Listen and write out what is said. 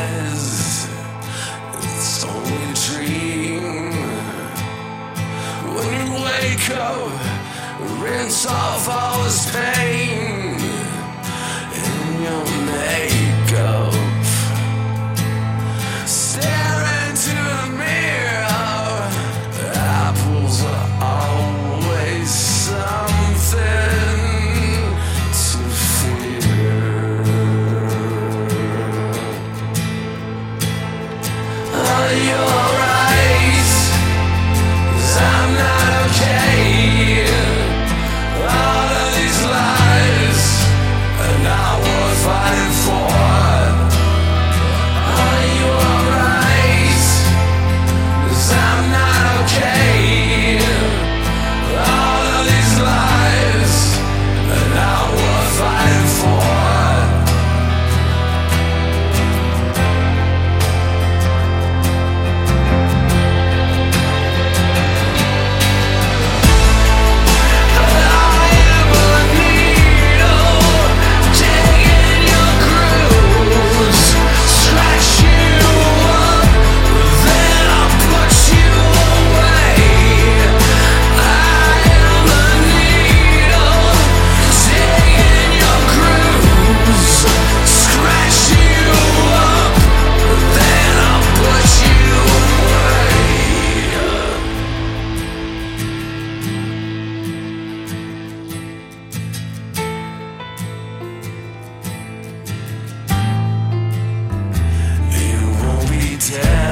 eyes, it's only a dream. When you wake up, rinse off all this pain in your makeup. Stare into the mirror. Apples are always something to fear. Are you alright? 'Cause I'm not okay. All of these lies are not worth fighting for. Are you alright? 'Cause I'm not okay. All of these lies are not worth fighting for. Dead.